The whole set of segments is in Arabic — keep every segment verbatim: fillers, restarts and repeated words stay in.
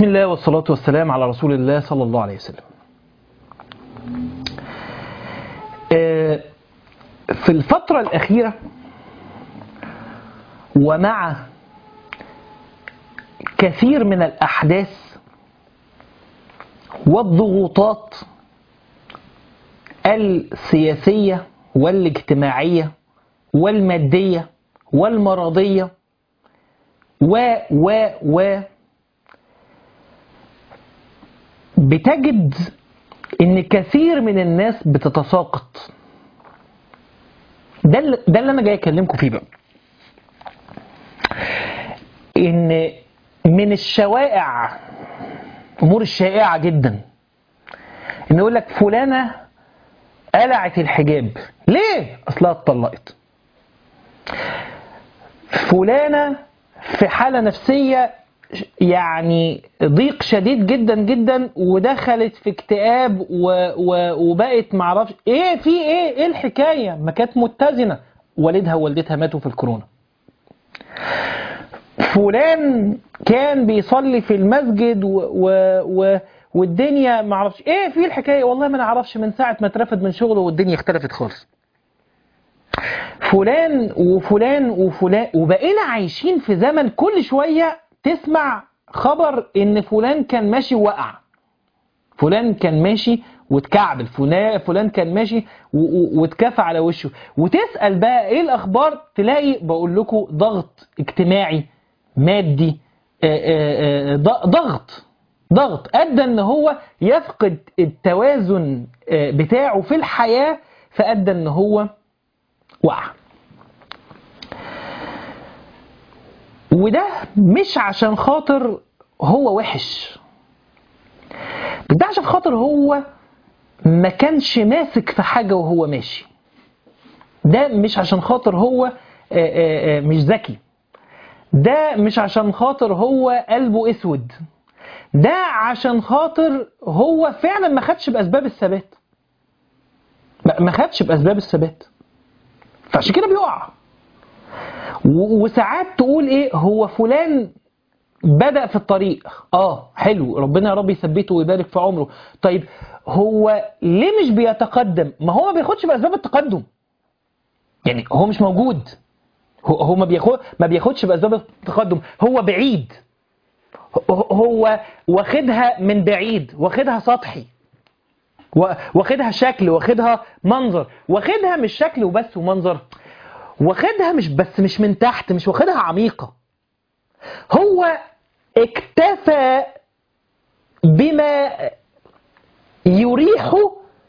بسم الله والصلاة والسلام على رسول الله صلى الله عليه وسلم. في الفترة الأخيرة ومع كثير من الأحداث والضغوطات السياسية والاجتماعية والمادية والمرضية و و و بتجد ان كثير من الناس بتتساقط. ده اللي, ده اللي انا جاي اكلمكم فيه بقى. ان من الشوائع، امور الشائعه جدا، ان يقول لك فلانه قلعت الحجاب ليه؟ اصلها اتطلقت. فلانه في حاله نفسيه يعني ضيق شديد جدا جدا ودخلت في اكتئاب و... و... وبقت معرفش ايه في ايه ايه الحكايه، ما كانت متزنه، والدها ووالدتها ماتوا في الكورونا. فلان كان بيصلي في المسجد و... و... و... والدنيا معرفش ايه في الحكايه، والله ما نعرفش، من ساعه ما اترفد من شغله والدنيا اختلفت خالص. فلان وفلان وفلان، وبقينا عايشين في زمن كل شويه تسمع خبر ان فلان كان ماشي ووقع، فلان كان ماشي واتكعبل، فلان كان ماشي واتكفى على وشه، وتسأل بقى ايه الاخبار، تلاقي بقول لكم ضغط اجتماعي مادي، ضغط ضغط ادى ان هو يفقد التوازن بتاعه في الحياة، فادى ان هو وقع. وده مش عشان خاطر هو وحش، ده عشان خاطر هو ما كانش ماسك في حاجة وهو ماشي. ده مش عشان خاطر هو مش ذكي، ده مش عشان خاطر هو قلبه اسود، ده عشان خاطر هو فعلا ما خدش بأسباب الثبات، ما خدش بأسباب الثبات، فعشان كده بيقع. وساعات تقول ايه، هو فلان بدأ في الطريق، اه حلو، ربنا يا رب يثبته ويبارك في عمره. طيب هو ليه مش بيتقدم؟ ما هو ما بياخدش بأسباب التقدم، يعني هو مش موجود، هو ما بياخد ما بياخدش بأسباب التقدم، هو بعيد، هو واخدها من بعيد، واخدها سطحي، واخدها شكل، واخدها منظر، واخدها مش شكل وبس ومنظر، واخدها مش بس مش من تحت، مش واخدها عميقة. هو اكتفى بما يريح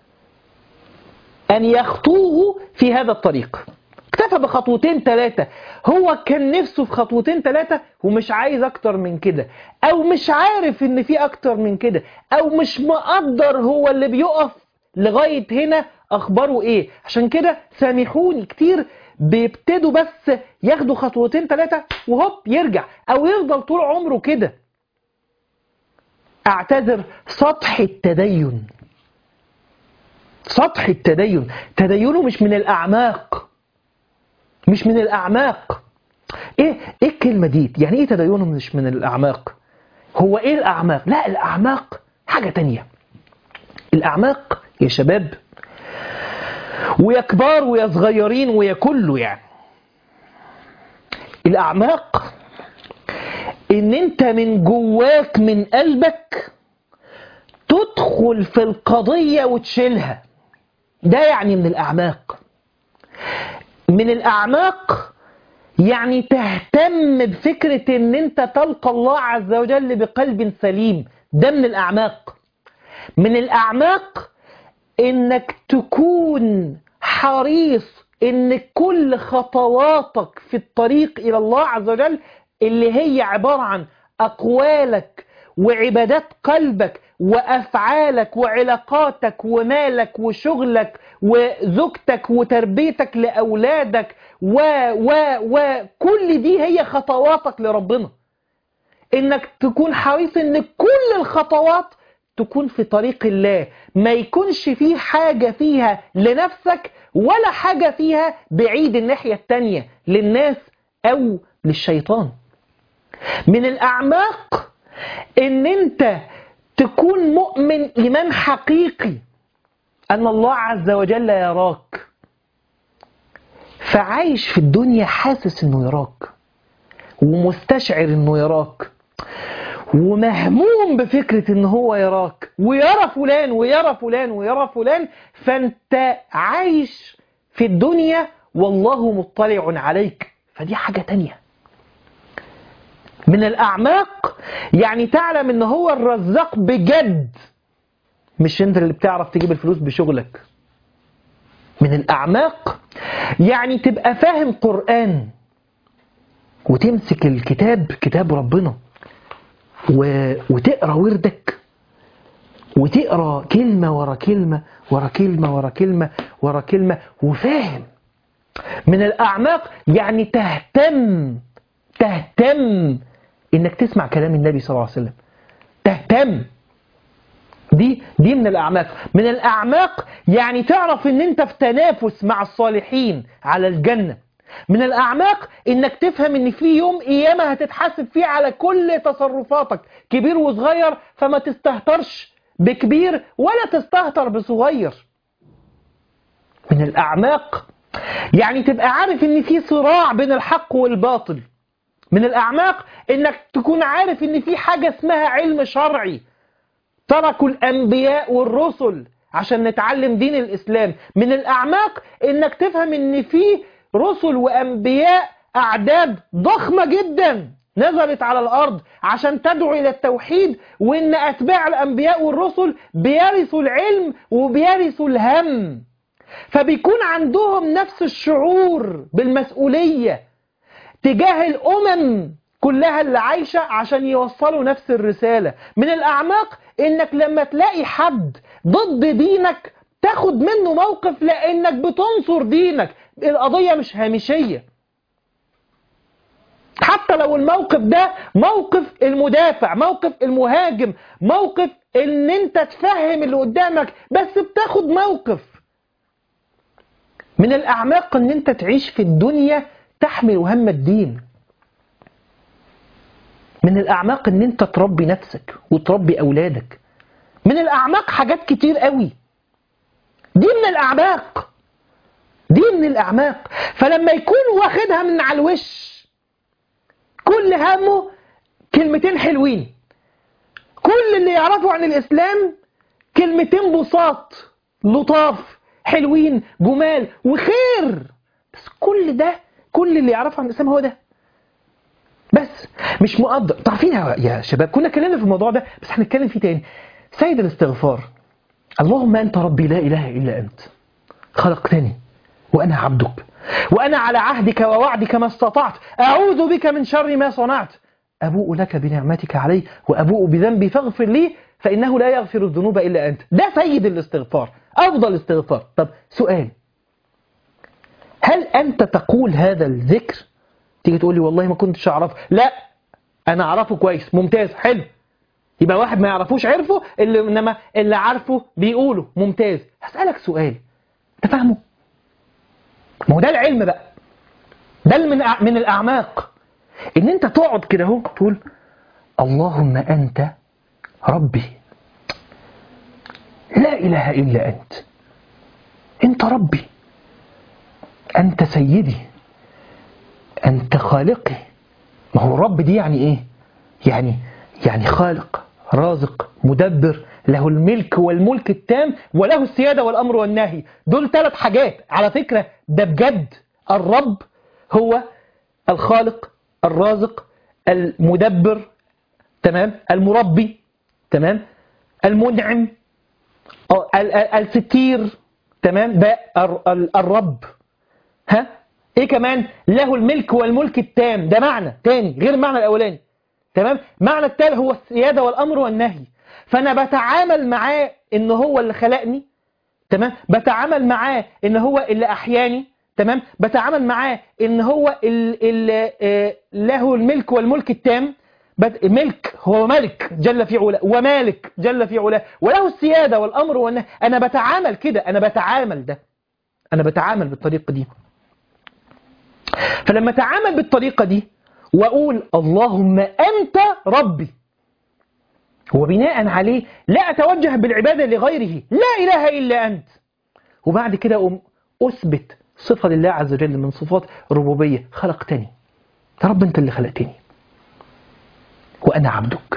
أن يخطوه في هذا الطريق، اكتفى بخطوتين ثلاثة، هو كان نفسه في خطوتين ثلاثة ومش عايز أكتر من كده، أو مش عارف إن في أكتر من كده، أو مش مقدر هو اللي بيقف لغاية هنا أخباره إيه. عشان كده سامحوني، كتير بيبتدوا بس ياخدوا خطوتين ثلاثة وهوب يرجع، أو يفضل طول عمره كده. أعتذر، سطح التدين، سطح التدين، تدينه مش من الأعماق، مش من الأعماق. إيه إيه الكلمة دي؟ يعني إيه تدينه مش من الأعماق؟ هو إيه الأعماق؟ لا، الأعماق حاجة تانية. الأعماق يا شباب ويا كبار ويا صغيرين ويا كله، يعني الأعماق إن أنت من جواك من قلبك تدخل في القضية وتشيلها، ده يعني من الأعماق. من الأعماق يعني تهتم بفكرة إن أنت تلقى الله عز وجل بقلب سليم، ده من الأعماق. من الأعماق إنك تكون حريص إن كل خطواتك في الطريق إلى الله عز وجل، اللي هي عبارة عن أقوالك وعبادات قلبك وأفعالك وعلاقاتك ومالك وشغلك وزوجتك وتربيتك لأولادك و و و كل دي هي خطواتك لربنا. إنك تكون حريص إن كل الخطوات تكون في طريق الله، ما يكونش فيه حاجة فيها لنفسك ولا حاجة فيها بعيد الناحية التانية للناس أو للشيطان. من الأعماق ان انت تكون مؤمن ايمان حقيقي ان الله عز وجل يراك، فعايش في الدنيا حاسس انه يراك ومستشعر انه يراك ومهموم بفكرة ان هو يراك ويرى فلان ويرى فلان ويرى فلان، فانت عايش في الدنيا والله مطلع عليك، فدي حاجة تانية. من الأعماق يعني تعلم ان هو الرزاق بجد، مش انت اللي بتعرف تجيب الفلوس بشغلك. من الأعماق يعني تبقى فاهم قرآن وتمسك الكتاب كتاب ربنا و... وتقرأ وردك وتقرأ كلمة ورا كلمة ورا كلمة ورا كلمة ورا كلمة وفاهم. من الأعماق يعني تهتم تهتم إنك تسمع كلام النبي صلى الله عليه وسلم، تهتم. دي دي من الأعماق. من الأعماق يعني تعرف إن أنت في تنافس مع الصالحين على الجنة. من الأعماق إنك تفهم إن في يوم قيامة هتتحاسب فيه على كل تصرفاتك كبير وصغير، فما تستهترش بكبير ولا تستهتر بصغير. من الأعماق يعني تبقى عارف إن في صراع بين الحق والباطل. من الأعماق إنك تكون عارف إن في حاجة اسمها علم شرعي تركوا الأنبياء والرسل عشان نتعلم دين الإسلام. من الأعماق إنك تفهم إن في رسل وأنبياء أعداد ضخمة جدا نزلت على الأرض عشان تدعو إلى التوحيد، وإن أتباع الأنبياء والرسل بيرثوا العلم وبيرثوا الهم، فبيكون عندهم نفس الشعور بالمسؤولية تجاه الأمم كلها اللي عايشة عشان يوصلوا نفس الرسالة. من الأعماق إنك لما تلاقي حد ضد دينك تاخد منه موقف لأنك بتنصر دينك. القضية مش هامشية، حتى لو الموقف ده موقف المدافع، موقف المهاجم، موقف ان انت تفهم اللي قدامك، بس بتاخد موقف. من الأعماق ان انت تعيش في الدنيا تحمل هم الدين. من الأعماق ان انت تربي نفسك وتربي أولادك. من الأعماق حاجات كتير قوي، دي من الأعماق، دي من الأعماق. فلما يكون واخدها من على الوش كل همه كلمتين حلوين، كل اللي يعرفوا عن الإسلام كلمتين بساط لطاف حلوين جمال وخير، بس كل ده كل اللي يعرفوا عن الإسلام هو ده بس، مش مقدر. تعرفين يا شباب كنا اتكلمنا في الموضوع ده بس هنتكلم فيه تاني. سيد الاستغفار، اللهم أنت ربي لا إله إلا أنت، خلقتني وأنا عبدك، وأنا على عهدك ووعدك ما استطعت، أعوذ بك من شر ما صنعت، أبوء لك بنعمتك علي وأبوء بذنبي فاغفر لي فإنه لا يغفر الذنوب إلا أنت. ده سيد الاستغفار، أفضل استغفار. طب سؤال، هل أنت تقول هذا الذكر؟ تيجي تقول لي والله ما كنتش أعرفه. لا، أنا أعرفه كويس، ممتاز، حلو. يبقى واحد ما يعرفوش عرفه، اللي إنما اللي عارفه بيقوله، ممتاز. هسألك سؤال، أنت فاهمه؟ ما هو ده العلم بقى، ده من من الأعماق، إن أنت تقعد كده اهو تقول اللهم أنت ربي لا إله إلا أنت، أنت ربي، أنت سيدي، أنت خالقي. ما هو الرب دي يعني إيه؟ يعني يعني خالق رازق مدبر، له الملك والملك التام وله السيادة والأمر والنهي. دول ثلاث حاجات على فكرة، ده بجد. الرب هو الخالق الرازق المدبر، تمام، المربي، تمام، المنعم، الستير، تمام، ده الرب. ها ايه كمان؟ له الملك والملك التام، ده معنى تاني غير المعنى الاولاني، تمام. معنى التالي هو السيادة والامر والنهي. فانا بتعامل معاه ان هو اللي خلقني، تمام، بتعامل معاه ان هو اللي احياني، تمام، بتعامل معاه ان هو اللي له الملك والملك التام، ملك هو ملك جل في علاه ومالك جل في علاه، وله السيادة والامر والنهي. انا بتعامل كده، انا بتعامل ده، انا بتعامل بالطريقة دي. فلما اتعامل بالطريقة دي واقول اللهم انت ربي، وبناء عليه لا أتوجه بالعبادة لغيره، لا إله إلا أنت. وبعد كده أقوم أثبت صفة لله عز وجل من صفات الربوبية، خلقتني يا رب، أنت اللي خلقتني وأنا عبدك.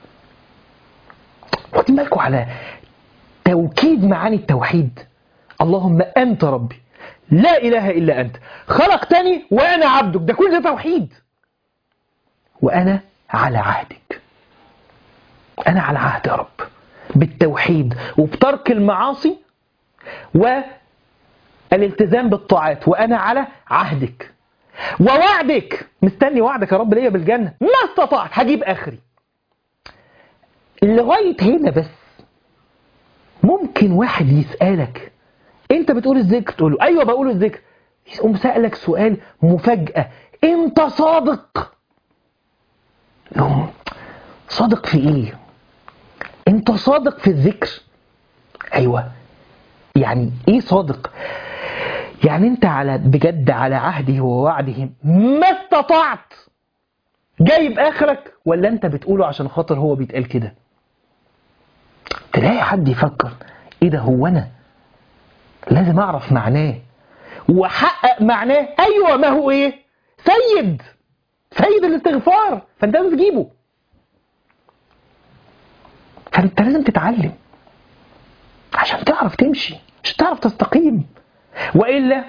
واخدين بالكم على توكيد معاني التوحيد؟ اللهم أنت ربي لا إله إلا أنت، خلقتني وأنا عبدك، ده كل ده توحيد. وأنا على عهدك، أنا على عهد يا رب بالتوحيد وبترك المعاصي والالتزام بالطاعات، وأنا على عهدك ووعدك، مستني وعدك يا رب ليا بالجنة، ما استطعت هجيب آخري. لغاية هنا بس. ممكن واحد يسألك انت بتقول الذكر، تقول له ايوه بقول الذكر، يقوم سألك سؤال مفاجأة، انت صادق؟ يقوم صادق في ايه؟ انت صادق في الذكر؟ ايوه. يعني ايه صادق؟ يعني انت على بجد على عهده ووعده ما استطعت جايب اخرك، ولا انت بتقوله عشان خاطر هو بيتقال كده؟ تلاقي حد يفكر ايه ده، هو انا لازم اعرف معناه واحقق معناه؟ ايوه، ما هو ايه؟ سيد سيد الاستغفار، فانت لازم تجيبه، فانت لازم تتعلم عشان تعرف تمشي، عشان تعرف تستقيم، والا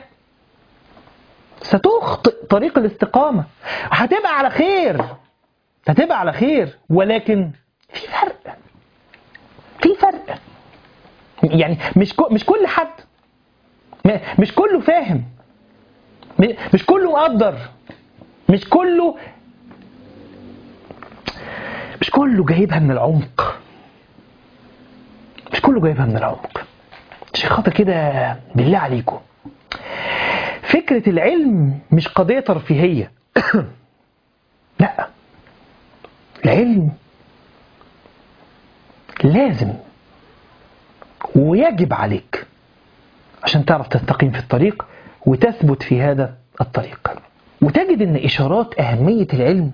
ستخطئ طريق الاستقامه. هتبقى على خير، هتبقى على خير، ولكن في فرق، في فرق. يعني مش مش كل حد، مش كله فاهم، مش كله مقدر، مش كله مش كله جايبها من العمق، مش كله جايبها من العمق. عشان خاطر كده بالله عليكم، فكرة العلم مش قضية ترفيهية. لا، العلم لازم ويجب عليك عشان تعرف تستقيم في الطريق وتثبت في هذا الطريق. وتجد ان اشارات اهمية العلم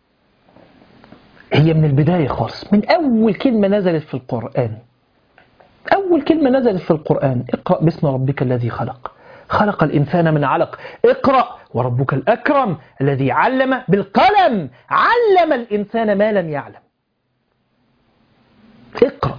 هي من البداية خالص، من اول كلمة نزلت في القرآن. اول كلمة نزلت في القرآن: اقرأ باسم ربك الذي خلق، خلق الانسان من علق، اقرأ وربك الاكرم الذي علم بالقلم، علم الانسان ما لم يعلم. اقرأ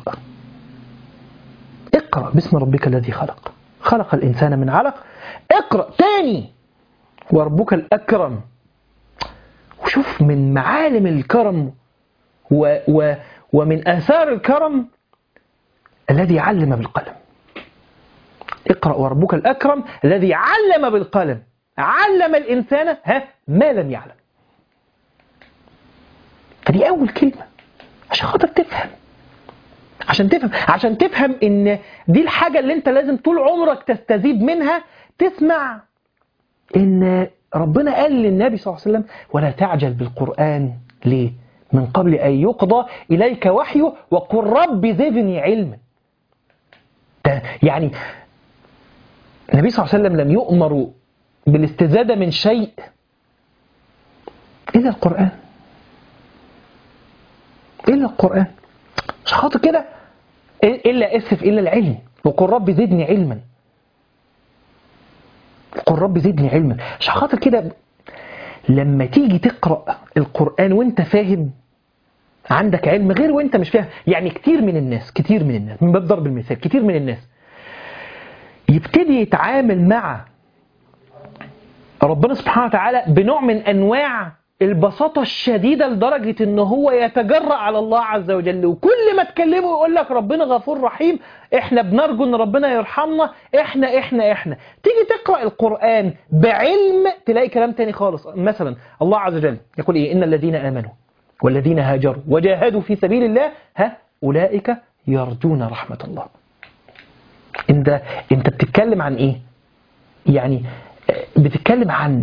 اقرأ باسم ربك الذي خلق، خلق الانسان من علق، اقرأ تاني وربك الأكرم. وشوف من معالم الكرم و و ومن آثار الكرم الذي علم بالقلم. اقرأ وربك الأكرم الذي علم بالقلم، علم الإنسان ها ما لم يعلم. فدي أول كلمة عشان خاطر تفهم، عشان تفهم عشان تفهم إن دي الحاجة اللي أنت لازم طول عمرك تستزيد منها. تسمع إن ربنا قال للنبي صلى الله عليه وسلم: ولا تعجل بالقرآن ليه؟ من قبل أن يقضى إليك وحيه وقل رب زدني علما. يعني النبي صلى الله عليه وسلم لم يؤمر بالاستزادة من شيء إلا القرآن، إلا القرآن. مش خاطر كده إلا أسف إلا العلم، وقل رب زدني علما، قل رب زدني علما. عشان خاطر كده لما تيجي تقرأ القرآن وانت فاهم، عندك علم، غير وانت مش فاهم. يعني كتير من الناس كتير من الناس من باب ضرب المثال، كتير من الناس يبتدي يتعامل مع ربنا سبحانه وتعالى بنوع من أنواع البساطة الشديدة، لدرجة ان هو يتجرأ على الله عز وجل، وكل ما تكلمه يقول لك ربنا غفور رحيم، احنا بنرجو ان ربنا يرحمنا، احنا احنا احنا تيجي تقرأ القرآن بعلم تلاقي كلام تاني خالص. مثلا الله عز وجل يقول ايه؟ ان الذين آمنوا والذين هاجروا وجاهدوا في سبيل الله ها أولئك يرجون رحمة الله. انت انت بتتكلم عن ايه؟ يعني بتتكلم عن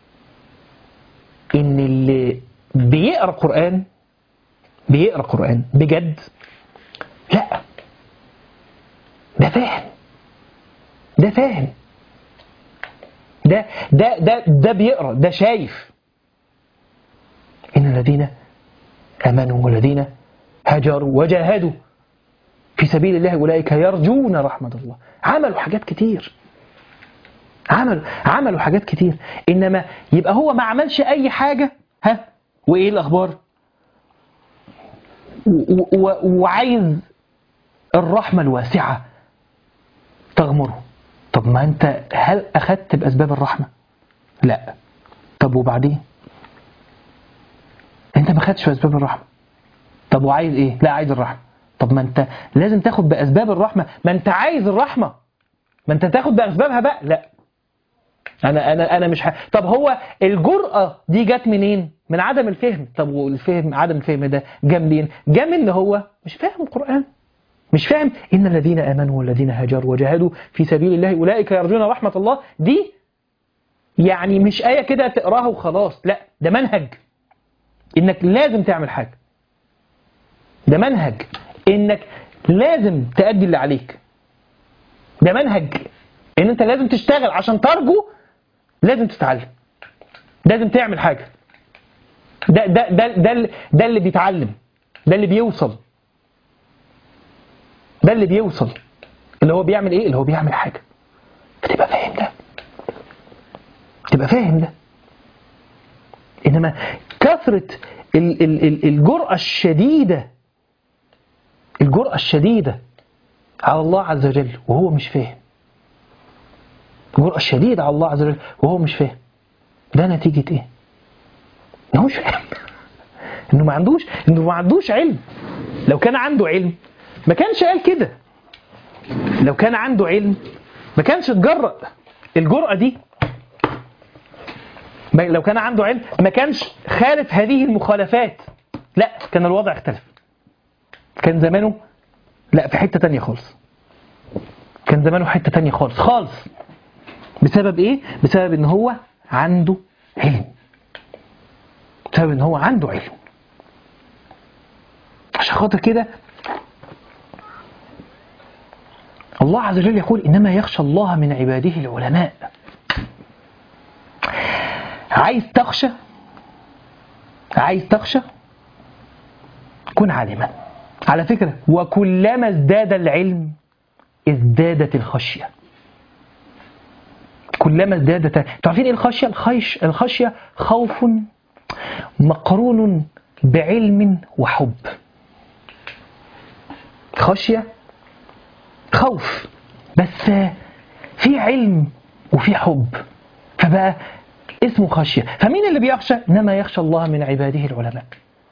ان اللي بيقرأ قرآن بيقرأ قرآن بجد، لا ده فاهم، ده فاهم، ده ده ده ده بيقرأ، ده شايف. ان الذين آمنوا والذين هاجروا وجاهدوا في سبيل الله أولئك يرجون رحمة الله. عملوا حاجات كتير، عملوا عملوا حاجات كتير. إنما يبقى هو ما عملش أي حاجة، ها، وإيه الأخبار؟ وعايز الرحمة الواسعة تغمره. طب ما أنت هل أخذت بأسباب الرحمة؟ لا. طب وبعدين؟ أنت ما أخذتش بأسباب الرحمة. طب وعايز إيه؟ لا، عايز الرحمة. طب ما أنت لازم تاخد بأسباب الرحمة. ما أنت عايز الرحمة، ما أنت تاخد بأسبابها بقى. لا، أنا أنا أنا مش ه... طب هو الجرأة دي جت منين؟ من عدم الفهم. طب والفهم، عدم الفهم ده جه منين؟ جه من إن هو مش فاهم القرآن، مش فاهم إن الذين آمنوا والذين هاجروا وجاهدوا في سبيل الله أولئك يرجون رحمة الله. دي يعني مش آية كده تقراها وخلاص، لا، ده منهج إنك لازم تعمل حاجة. ده منهج إنك لازم تأدي اللي عليك. ده منهج إن أنت لازم تشتغل عشان ترجو، لازم تتعلم، لازم تعمل حاجة. ده ده ده ده, ده اللي بيتعلم، ده اللي بيوصل، ده اللي بيوصل اللي هو بيعمل إيه؟ اللي هو بيعمل حاجة. فتبقى فاهم ده، تبقى فاهم ده. إنما كثرة الجرأة الشديدة، الجرأة الشديدة على الله عز وجل وهو مش فاهم، الجرأة الشديدة على الله عز وجل وهو مش فاهم، ده نتيجة إيه؟ إنه مش فاهم، إنه ما عندوش إنه ما عندوش علم. لو كان عنده علم ما كانش قال كده. لو كان عنده علم ما كانش اتجرأ الجرأة دي. لو كان عنده علم ما كانش خالف هذه المخالفات. لا، كان الوضع اختلف، كان زمانه لا في حتة تانية خالص، كان زمانه حتة تانية خالص خالص. بسبب ايه؟ بسبب ان هو عنده علم، بسبب ان هو عنده علم. عشان خاطر كده الله عز وجل يقول إنما يخشى الله من عباده العلماء. عايز تخشى، عايز تخشى كن عالما. على فكرة، وكلما ازداد العلم ازدادت الخشية. كلما ازدادت، تعرفين ايه الخشية؟ الخيش الخشية خوف مقرون بعلم وحب. خشية خوف بس في علم وفي حب، فبقى اسمه خشية. فمين اللي بيخشى؟ إنما يخشى الله من عباده العلماء.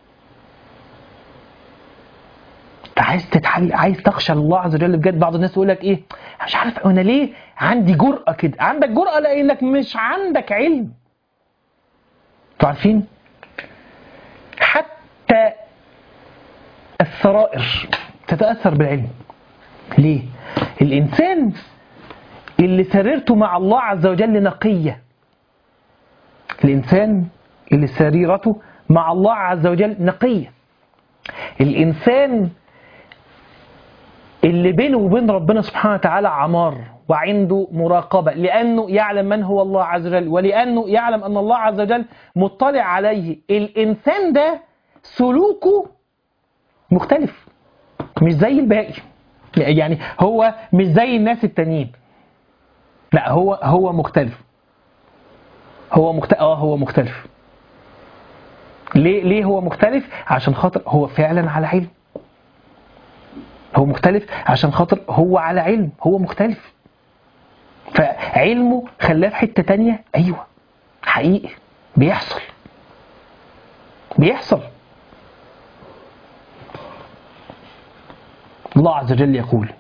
عايز تتحل، عايز تخشى الله عز وجل بجد. بعض الناس يقول لك ايه، مش عارف انا ليه عندي جرأة كده. عندك جرأة لانك مش عندك علم. عارفين حتى السرائر تتأثر بالعلم. ليه؟ الإنسان اللي سريرته مع الله عز وجل نقية، الإنسان اللي سريرته مع الله عز وجل نقية، الإنسان اللي بينه وبين ربنا سبحانه وتعالى عمار وعنده مراقبة، لأنه يعلم من هو الله عز وجل، ولأنه يعلم أن الله عز وجل مطلع عليه. الإنسان ده سلوكه مختلف، مش زي الباقي. يعني هو مش زي الناس التانيين، لا، هو هو مختلف. هو مختلف اه هو مختلف. ليه ليه هو مختلف؟ عشان خاطر هو فعلا على علم. هو مختلف عشان خاطر هو على علم، هو مختلف. فعلمه خلاه في حتة تانية. ايوه حقيقي بيحصل بيحصل الله عز وجل يقول: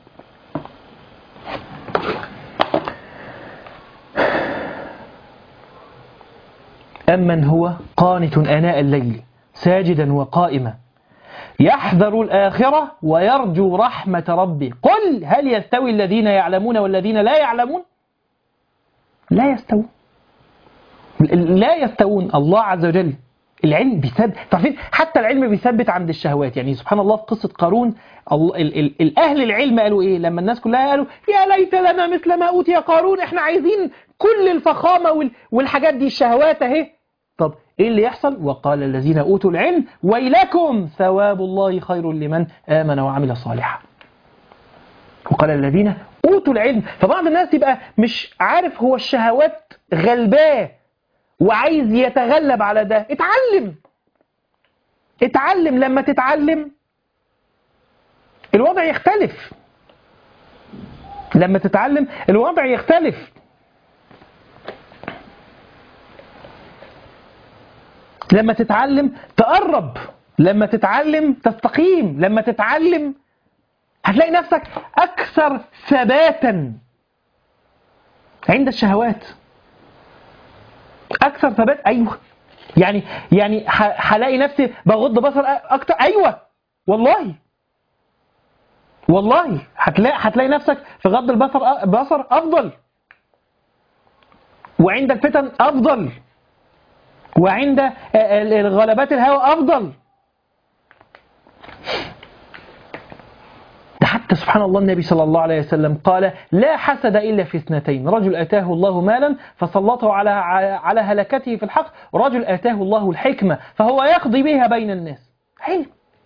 أمن هو قانت آناء الليل ساجدا وقائما يحذر الآخرة ويرجو رحمة ربه قل هل يستوي الذين يعلمون والذين لا يعلمون؟ لا يستوون، لا يستوون. الله عز وجل العلم بيثبت. تعرفين حتى العلم بيثبت عند الشهوات. يعني سبحان الله في قصة قارون، الأهل العلم قالوا إيه لما الناس كلها قالوا يا ليت لنا مثل ما أوتي قارون، إحنا عايزين كل الفخامة والحاجات دي، الشهوات أهي. طب إيه اللي يحصل؟ وقال الذين أوتوا العلم ويلكم ثواب الله خير لمن آمن وعمل صالحا. وقال الذين أوتوا العلم. فبعض الناس يبقى مش عارف، هو الشهوات غلباه وعايز يتغلب على ده. اتعلم اتعلم لما تتعلم الوضع يختلف. لما تتعلم الوضع يختلف. لما تتعلم تقرب، لما تتعلم تستقيم، لما تتعلم هتلاقي نفسك أكثر ثباتا عند الشهوات. أكثر ثبات. أيوه يعني يعني هلاقي نفسي بغض بصر أكتر. أيوه والله والله هتلاقي هتلاقي نفسك في غض البصر بصر أفضل، وعند الفتن أفضل، وعند غلبات الهوى أفضل. ده حتى سبحان الله النبي صلى الله عليه وسلم قال لا حسد إلا في اثنتين: رجل آتاه الله مالا فسلطه على على هلكته في الحق، ورجل آتاه الله الحكمة فهو يقضي بها بين الناس. علم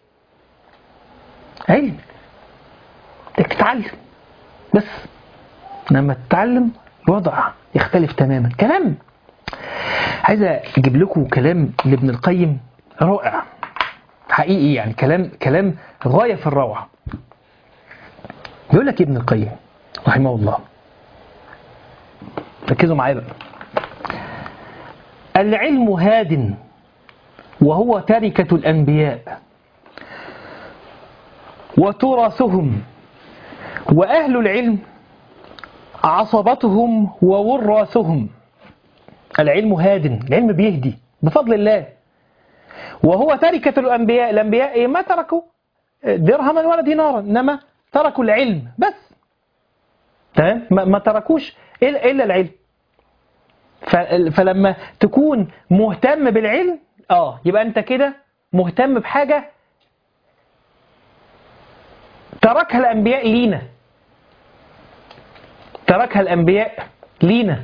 علم تتعلم، بس لما تتعلم الوضع يختلف تماما. كلام عايز اجيب لكم كلام لابن القيم رائع حقيقي، يعني كلام كلام غاية في الروعة. بيقول لك ابن القيم رحمه الله، ركزوا معايا بقى: العلم هاد وهو تركة الأنبياء وتراثهم، وأهل العلم عصبتهم ووراثهم. العلم هاد، العلم بيهدي بفضل الله. وهو تركة الأنبياء، الأنبياء ما تركوا درهما ولا دينارا، إنما تركوا العلم بس. تمام؟ ما تركوش إلا العلم. فلما تكون مهتم بالعلم آه يبقى أنت كده مهتم بحاجة تركها الأنبياء لينا، تركها الأنبياء لينا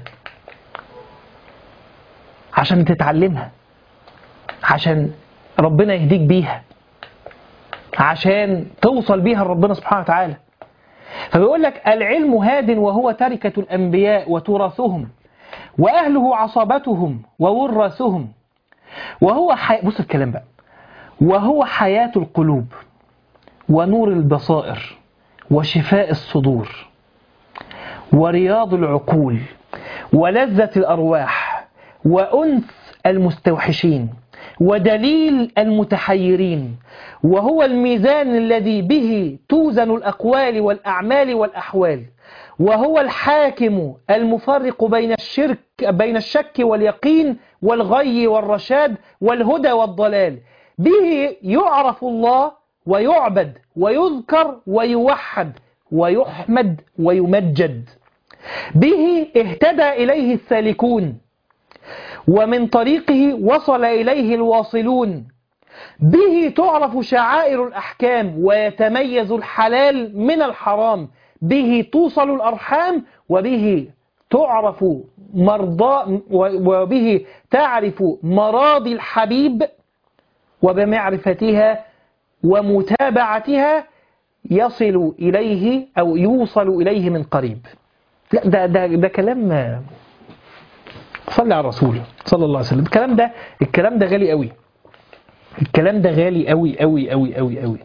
عشان تتعلمها، عشان ربنا يهديك بيها، عشان توصل بيها لربنا سبحانه وتعالى. فبيقول لك العلم هاد وهو تركة الأنبياء وتراثهم، وأهله عصبتهم ووراثهم، وهو حي... بص الكلام بقى: وهو حياة القلوب ونور البصائر وشفاء الصدور ورياض العقول ولذة الأرواح وأنس المستوحشين ودليل المتحيرين، وهو الميزان الذي به توزن الأقوال والأعمال والأحوال، وهو الحاكم المفرق بين الشرك بين الشك واليقين والغي والرشاد والهدى والضلال. به يعرف الله ويعبد ويذكر ويوحد ويحمد ويمجد. به اهتدى إليه السالكون، ومن طريقه وصل إليه الواصلون. به تعرف شعائر الأحكام ويتميز الحلال من الحرام. به توصل الأرحام، وبه تعرف مرضى وبه تعرف مراضي الحبيب، وبمعرفتها ومتابعتها يصل إليه أو يوصل إليه من قريب. لا ده ده ده كلام صلى على الرسول صلى الله عليه وسلم. الكلام ده الكلام ده غالي قوي، الكلام ده غالي قوي قوي قوي قوي قوي.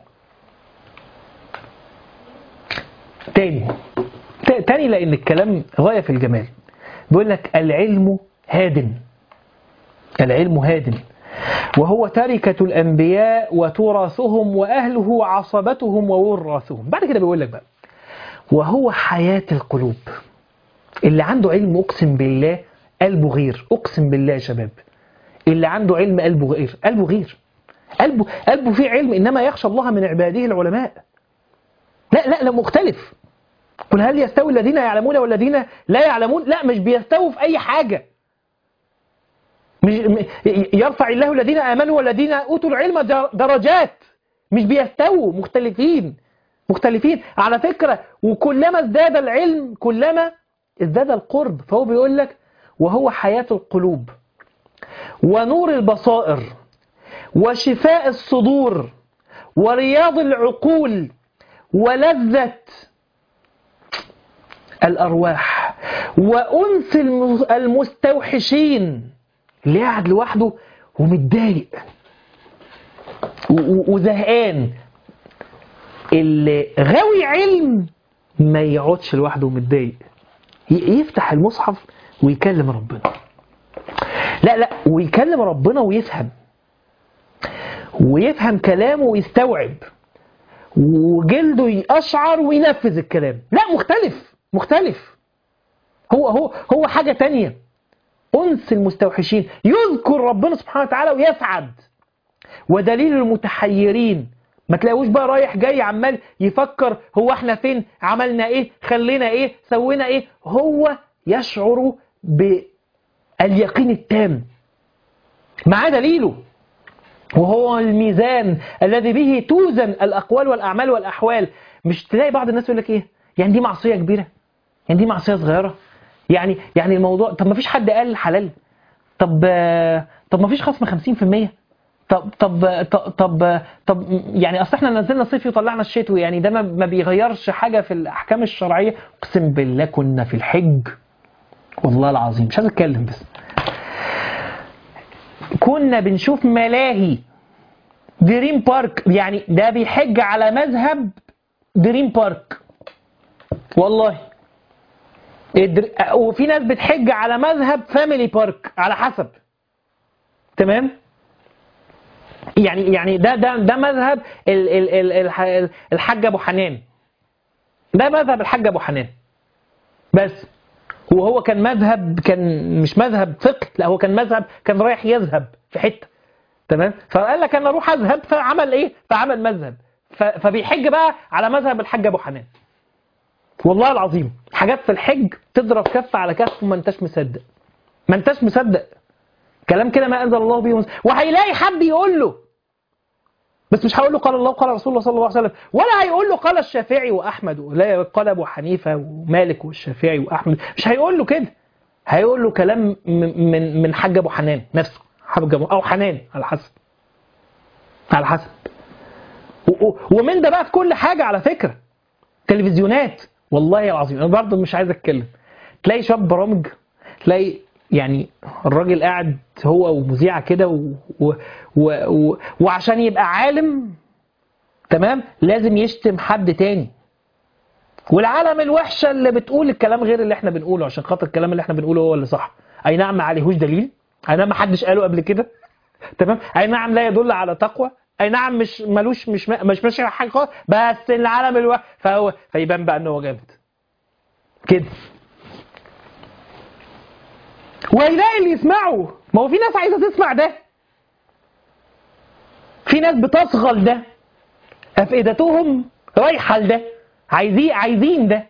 تاني تاني لأن الكلام غاية في الجمال. بيقول لك العلم هاد، العلم هاد وهو تركة الأنبياء وتراثهم وأهله عصبتهم ووراثهم. بعد كده بيقول لك بقى: وهو حياة القلوب. اللي عنده علم أقسم بالله قلبه غير، أقسم بالله يا شباب، اللي عنده علم قلبه غير، قلبه غير، قلبه قلبه فيه علم. إنما يخشى الله من عباده العلماء. لا لا لا مختلف. قل هل يستوي الذين يعلمون والذين لا يعلمون؟ لا مش بيستووا في أي حاجة. مش يرفع الله الذين آمنوا والذين أوتوا العلم درجات، مش بيستووا، مختلفين مختلفين على فكرة. وكلما ازداد العلم كلما ازداد القرب. فهو بيقول لك وهو حياة القلوب. ونور البصائر وشفاء الصدور ورياض العقول ولذة الأرواح وأنس المستوحشين، اللي قاعد لوحده ومتضايق وزهقان. اللي غاوي علم ما يقعدش لوحده ومتضايق، يفتح المصحف ويكلم ربنا. لا لا ويكلم ربنا ويفهم ويفهم كلامه ويستوعب وجلده يقشعر وينفذ الكلام. لا مختلف مختلف هو هو هو حاجة تانية. أنس المستوحشين، يذكر ربنا سبحانه وتعالى ويسعد. ودليل المتحيرين، ما تلاقوش بقى رايح جاي عمال يفكر هو احنا فين، عملنا ايه، خلينا ايه، سوينا ايه. هو يشعر باليقين التام، معاه دليله، وهو الميزان الذي به توزن الأقوال والأعمال والأحوال. مش تلاقي بعض الناس يقول لك ايه، يعني دي معصية كبيرة، يعني دي معصية صغيرة، يعني يعني الموضوع، طب ما فيش حد قال حلال، طب طب ما فيش خصم خمسين في المية، طب طب طب طب, طب يعني اصل احنا نزلنا الصيفي وطلعنا الشتوي، يعني ده ما بيغيرش حاجة في الأحكام الشرعية. اقسم بالله كنا في الحج، والله العظيم مش عايز اتكلم، بس كنا بنشوف ملاهي دريم بارك، يعني ده بيحج على مذهب دريم بارك والله، وفي ناس بتحج على مذهب فاميلي بارك على حسب، تمام. يعني يعني ده ده ده مذهب ال ال ال الحاج ابو حنان، ده مذهب الحاج ابو حنان بس. وهو كان مذهب، كان مش مذهب فقه، لا هو كان مذهب، كان رايح يذهب في حته، تمام. فقال لك انا اروح اذهب، فعمل ايه، فعمل مذهب، فبيحج بقى على مذهب الحاج ابو حنان. والله العظيم حاجات في الحج تضرب كف على كف وما انتش مصدق، ما انتش مصدق كلام كده ما انزل الله به. وهيلاقي حد يقول له، بس مش هيقول له قال الله قال رسول الله صلى الله عليه وسلم، ولا هيقول له قال الشافعي واحمد، ولا قال ابو حنيفه ومالك والشافعي واحمد، مش هيقول له كده. هيقول له كلام من من حاج ابو حنان نفسه، حاج ابو او حنان على حسب، على حسب. ومن ده بقى في كل حاجه على فكره، تلفزيونات والله العظيم انا برضه مش عايز اتكلم، تلاقي شاب برامج، تلاقي يعني الراجل قاعد هو ومذيعه كده و... و... و... و... وعشان يبقى عالم، تمام، لازم يشتم حد تاني، والعالم الوحشه اللي بتقول الكلام غير اللي احنا بنقوله، عشان خاطر الكلام اللي احنا بنقوله هو اللي صح. اي نعم ما عليهوش دليل، اي نعم ما حدش قاله قبل كده، تمام، اي نعم لا يدل على تقوى، اي نعم مش ملوش مش مش ماشي على حاجه خالص، بس العالم الوحش فهو فيبان بقى ان هو جامد كده، ويلاقي اللي يسمعه. ما هو في ناس عايزه تسمع ده، في ناس بتصغل ده، افئدتهم رايحه لده، عايزين عايزين ده.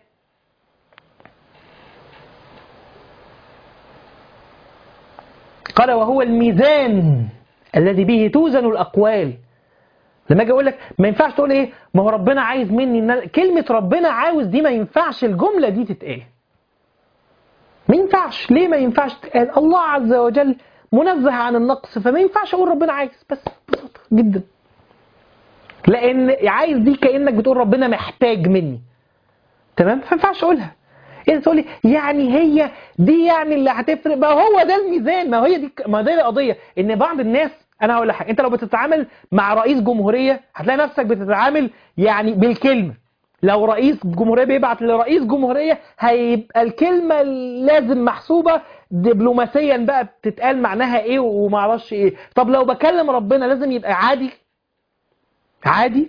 قال وهو الميزان الذي به توزن الاقوال. لما اجي اقول لك ما ينفعش تقول ايه، ما هو ربنا عايز مني إن كلمه ربنا عاوز دي ما ينفعش الجمله دي تتقال، ما ينفعش. ليه ما ينفعش تتقال؟ الله عز وجل منزه عن النقص، فما ينفعش اقول ربنا عايز، بس ببساطه جدا. لان عايز دي كانك بتقول ربنا محتاج مني، تمام، ما ينفعش اقولها. انت تقول لي يعني هي دي يعني اللي هتفرق، ما هو ده الميزان، ما هي دي، ما دي القضيه. ان بعض الناس، انا هقول لك حاجه، انت لو بتتعامل مع رئيس جمهوريه هتلاقي نفسك بتتعامل يعني بالكلمه. لو رئيس جمهوريه بيبعت لرئيس جمهوريه هيبقى الكلمه لازم محسوبه دبلوماسيا بقى، بتتقال معناها ايه وما اعرفش ايه. طب لو بكلم ربنا لازم يبقى عادي، عادي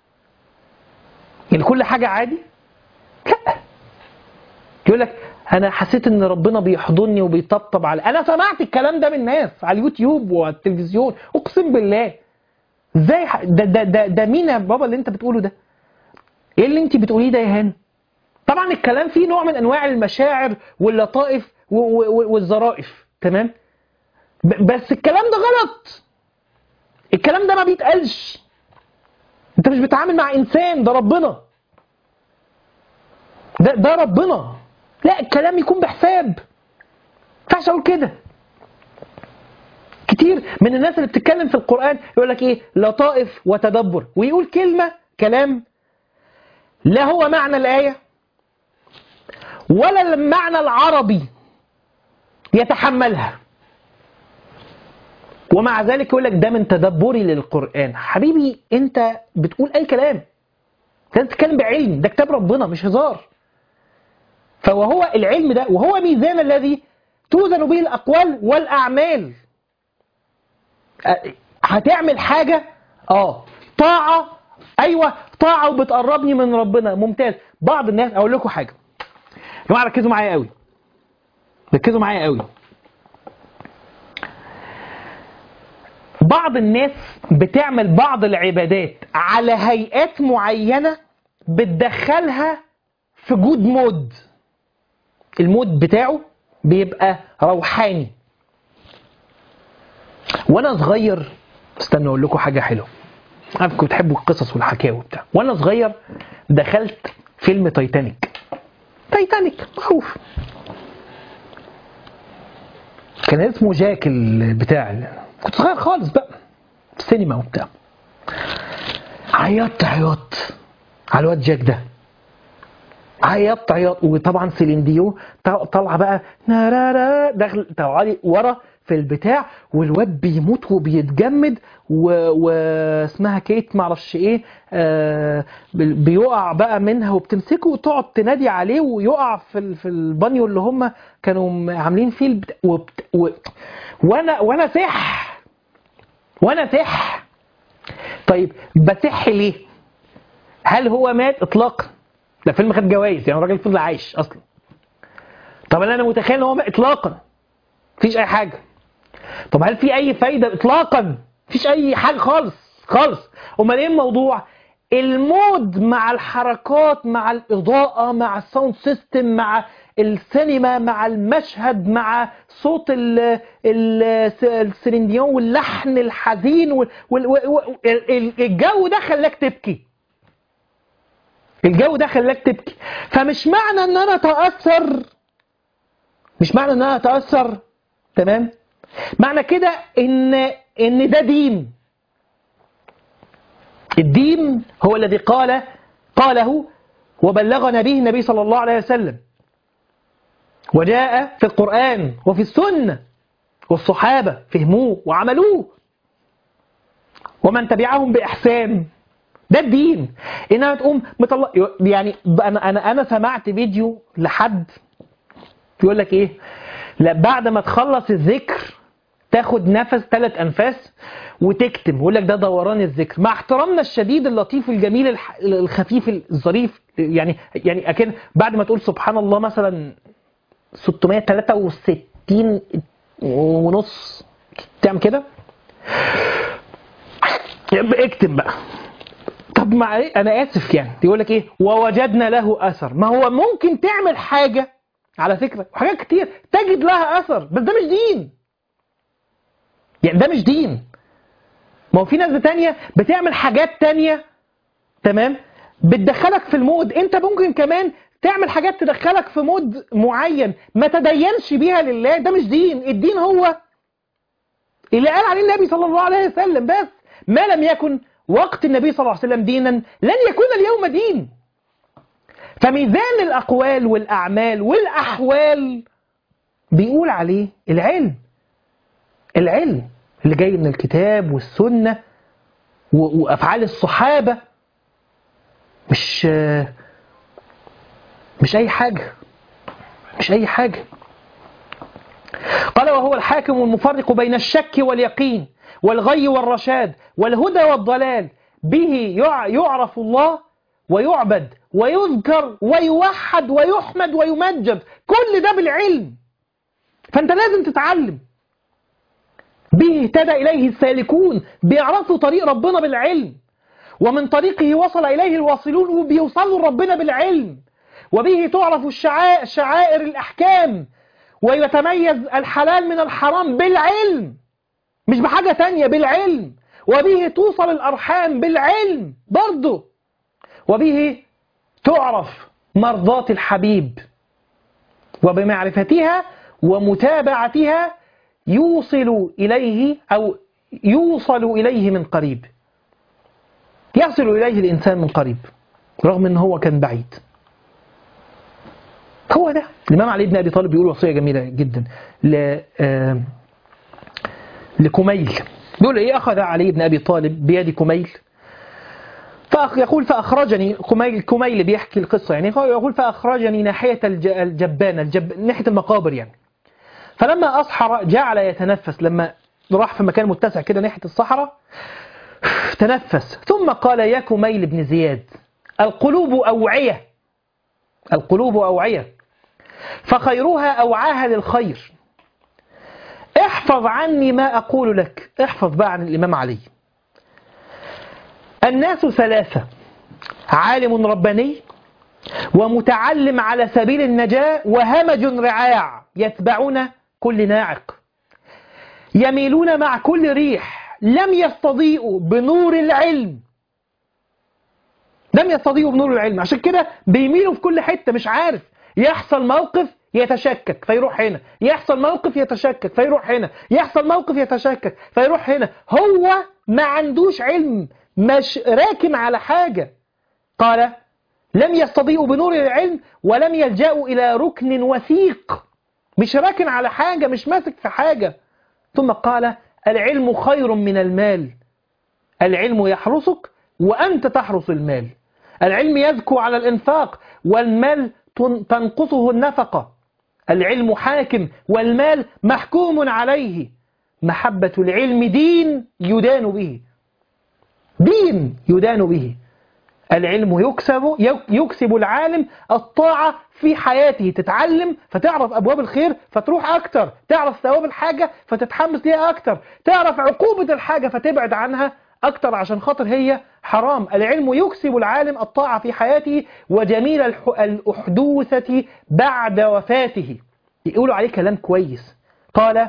يعني كل حاجه عادي؟ لا. يقول لك انا حسيت ان ربنا بيحضني وبيطبطب علي. انا سمعت الكلام ده من ناس على اليوتيوب وعلى التلفزيون، اقسم بالله. ازاي ده ده ده, ده مين يا بابا اللي انت بتقوله ده؟ ايه اللي انت بتقوليه ده يا هاني؟ طبعا الكلام فيه نوع من انواع المشاعر واللطائف والظرائف، تمام، بس الكلام ده غلط. الكلام ده ما بيتقالش. انت مش بتتعامل مع انسان، ده ربنا، ده ده ربنا. لا الكلام يكون بحساب، ما ينفعش اقول كده. كتير من الناس اللي بتتكلم في القرآن يقول لك ايه لطائف وتدبر، ويقول كلمة كلام لا هو معنى الآية ولا المعنى العربي يتحملها، ومع ذلك يقول لك ده من تدبري للقرآن. حبيبي انت بتقول اي كلام، انت بتتكلم بعلم، ده كتاب ربنا مش هزار. فوهو العلم ده وهو ميزان الذي توزن به الأقوال والأعمال. هتعمل حاجة اه طاعة، ايوه طاعة وبتقربني من ربنا، ممتاز. بعض الناس اقول لكم حاجة يا جماعة، ركزوا معايا قوي، ركزوا معايا قوي. بعض الناس بتعمل بعض العبادات على هيئات معينة بتدخلها في جود مود، المود بتاعه بيبقى روحاني. وانا صغير، استنى اقول لكم حاجة حلوة، عارفكم بتحبوا القصص والحكاوي وبتاع. وانا صغير دخلت فيلم تايتانيك. تايتانيك معروف، كان اسمه جاك البتاع، كنت صغير خالص بقى في السينما وبتاع. عيطت عيطت على الواد جاك ده، عيطت عيط. وطبعا سيلين ديون طالعه بقى داخل طالعه ورا في البتاع، والواد بيموت وبيتجمد، واسمها كيت معرفش ايه آه بيقع بقى منها وبتمسكه وتقعد تنادي عليه ويقع في في البانيو اللي هم كانوا عاملين فيه البتاع. وبت... و... وانا وانا سح وانا سح طيب بسح ليه؟ هل هو مات؟ اطلاقا، ده فيلم خد جوائز، يعني الراجل فضل عايش اصلا. طب انا متخيل ان هو مات؟ اطلاقا، مفيش اي حاجه. طب هل في اي فايده؟ اطلاقا مفيش اي حاجه خالص خالص. امال ايه الموضوع؟ المود مع الحركات، مع الاضاءه، مع الساوند سيستم، مع السينما، مع المشهد، مع صوت السرنديون واللحن الحزين، والجو ده خلاك تبكي، الجو ده خلاك تبكي. فمش معنى ان انا اتاثر، مش معنى ان انا اتاثر تمام، معنى كده ان ان ده دين. الدين هو الذي قال قاله وبلغنا به النبي صلى الله عليه وسلم، وجاء في القرآن وفي السنة، والصحابة فهموه وعملوه، ومن تبعهم بإحسان. ده الدين. انها تقوم مطلع، يعني انا انا انا سمعت فيديو لحد يقول لك ايه، لا بعد ما تخلص الذكر تاخد نفس ثلاث انفاس وتكتم، يقول لك ده دوران الذكر. مع احترامنا الشديد اللطيف الجميل الخفيف الظريف، يعني يعني اكن بعد ما تقول سبحان الله مثلا ستمائة وثلاثة وستين ونص تعمل كده، اكتم بقى. طب مع ايه؟ انا اسف يعني. يقول لك ايه ووجدنا له اثر. ما هو ممكن تعمل حاجه على فكره وحاجات كتير تجد لها اثر، بس ده مش دين، يعني ده مش دين. ما هو في ناس تانية بتعمل حاجات تانية تمام بتدخلك في المود. انت ممكن كمان تعمل حاجات تدخلك في مود معين ما تدينش بيها لله، ده مش دين. الدين هو اللي قال عليه النبي صلى الله عليه وسلم، بس ما لم يكن وقت النبي صلى الله عليه وسلم دينا لن يكون اليوم دين. فميزان الأقوال والأعمال والأحوال بيقول عليه العلم، العلم اللي جاي من الكتاب والسنة وأفعال الصحابة، مش مش أي حاجة، مش أي حاجة. قال وهو الحاكم والمفرق بين الشك واليقين والغي والرشاد والهدى والضلال، به يعرف الله ويعبد ويذكر ويوحد ويحمد ويمجد، كل ده بالعلم. فأنت لازم تتعلم. به اهتدى إليه السالكون، بيعرفوا طريق ربنا بالعلم، ومن طريقه وصل إليه الواصلون، وبيوصلوا ربنا بالعلم. وبه تعرف الشعائر, شعائر الأحكام، ويتميز الحلال من الحرام بالعلم، مش بحاجة تانية، بالعلم. وبه توصل الأرحام بالعلم برضه. وبه تعرف مرضاة الحبيب، وبمعرفتها ومتابعتها يوصل إليه أو يوصل إليه من قريب، يصل إليه الإنسان من قريب رغم أنه هو كان بعيد. هو ده الإمام علي بن أبي طالب بيقول وصية جميلة جدا ل لكميل، بيقول إيه؟ أخذ علي بن أبي طالب بيد كميل يقول فأخرجني، كميل كميل بيحكي القصة يعني، يقول فأخرجني ناحية الجبان، الجب ناحية المقابر يعني، فلما أصحر جعل يتنفس، لما راح في مكان متسع كده ناحية الصحراء تنفس، ثم قال يا كميل بن زياد القلوب أوعية، القلوب أوعية فخيرها أوعاها للخير، احفظ عني ما أقول لك. احفظ بقى عن الإمام علي. الناس ثلاثة: عالم رباني، ومتعلم على سبيل النجاة، وهمج رعاع يتبعون كل ناعق، يميلون مع كل ريح، لم يستضيئوا بنور العلم، لم يستضيئوا بنور العلم، عشان كده بيميلوا في كل حتة، مش عارف، يحصل موقف يتشكك فيروح هنا، يحصل موقف يتشكك فيروح هنا، يحصل موقف يتشكك فيروح هنا، هو ما عندوش علم، مش راكن على حاجة. قال لم يستضيئوا بنور العلم ولم يلجأوا إلى ركن وثيق، مش راكن على حاجة، مش ماسك في حاجة. ثم قال العلم خير من المال، العلم يحرسك وأنت تحرس المال، العلم يزكو على الإنفاق والمال تنقصه النفقة، العلم حاكم والمال محكوم عليه، محبة العلم دين يدان به، دين يدان به. العلم يكسب يكسب العالم الطاعة في حياته، تتعلم فتعرف أبواب الخير فتروح أكتر، تعرف ثواب الحاجة فتتحمس ليها أكتر، تعرف عقوبة الحاجة فتبعد عنها أكتر عشان خاطر هي حرام. العلم يكسب العالم الطاعة في حياته وجميل الأحدوثة بعد وفاته. يقولوا عليه كلام كويس. قال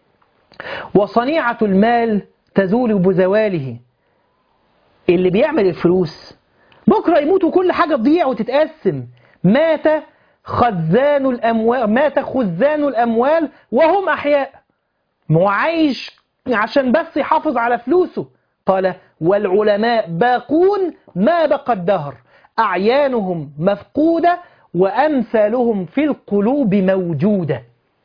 وصنيعة المال تزول بزواله، اللي بيعمل الفلوس بكرة يموت وكل حاجة تضيع وتتقسم. مات خزان الأموال، مات خزان الأموال وهم أحياء، معايش عشان بس يحافظ على فلوسه. قال والعلماء باقون ما بقى الدهر، أعيانهم مفقودة وأمثالهم في القلوب موجودة.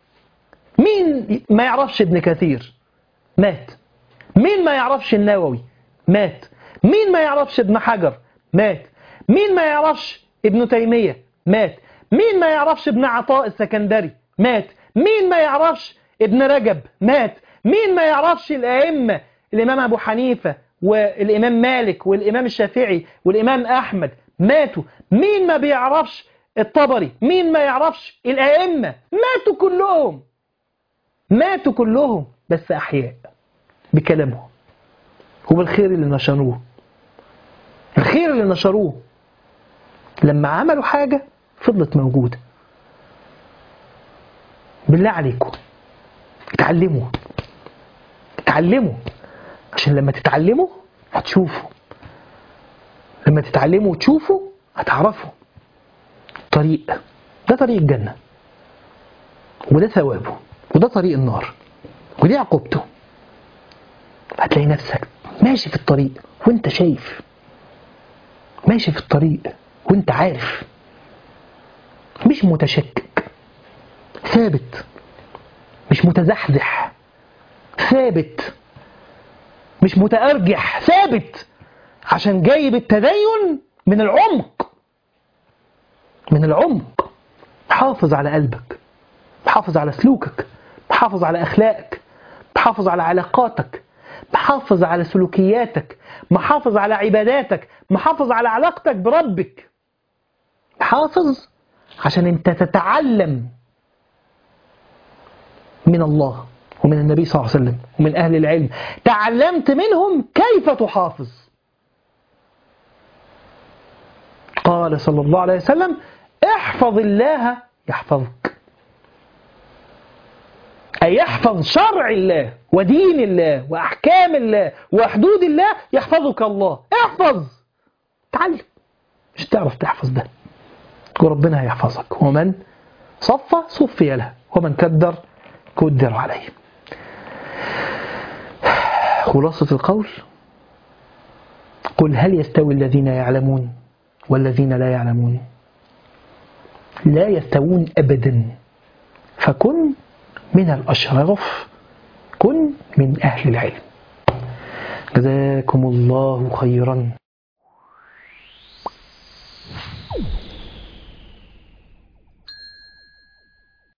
مين ما يعرفش ابن كثير؟ مات. مين ما يعرفش النووي؟ مات. مين ما يعرفش ابن حجر؟ مات. مين ما يعرفش ابن تيمية؟ مات. مين ما يعرفش ابن عطاء السكندري؟ مات. مين ما يعرفش ابن رجب؟ مات. مين ما يعرفش الأئمة، الإمام أبو حنيفة والإمام مالك والإمام الشافعي والإمام أحمد؟ ماتوا. مين ما بيعرفش الطبري؟ مين ما يعرفش الأئمة؟ ماتوا كلهم، ماتوا كلهم، بس أحياء بكلامهم وبالخير اللي نشروه. الخير اللي نشروه لما عملوا حاجة فضلت موجودة. بالله عليكم اتعلموا، اتعلموا، عشان لما تتعلموا هتشوفوا، لما تتعلموا وتشوفوا هتعرفوا طريق، ده طريق الجنة وده ثوابه وده طريق النار ودي عقوبته. هتلاقي نفسك ماشي في الطريق وانت شايف، ماشي في الطريق وانت عارف، مش متشكك، ثابت، مش متزحزح، ثابت، مش متأرجح، ثابت، عشان جاي بالتدين من العمق، من العمق. حافظ على قلبك، حافظ على سلوكك، حافظ على أخلاقك، حافظ على علاقاتك، محافظ على سلوكياتك، محافظ على عباداتك، محافظ على علاقتك بربك. حافظ عشان انت تتعلم من الله ومن النبي صلى الله عليه وسلم ومن أهل العلم، تعلمت منهم كيف تحافظ. قال صلى الله عليه وسلم احفظ الله يحفظك، أي يحفظ شرع الله ودين الله وأحكام الله وحدود الله، يحفظك الله. احفظ، تعلم، مش تعرف تحفظ ده وربنا هيحفظك. ومن صف صفي له ومن كدر كدر عليه. خلاصة القول: قل هل يستوي الذين يعلمون والذين لا يعلمون؟ لا يستوون أبدا. فكن من الأشراف، كن من أهل العلم. جزاكم الله خيرا.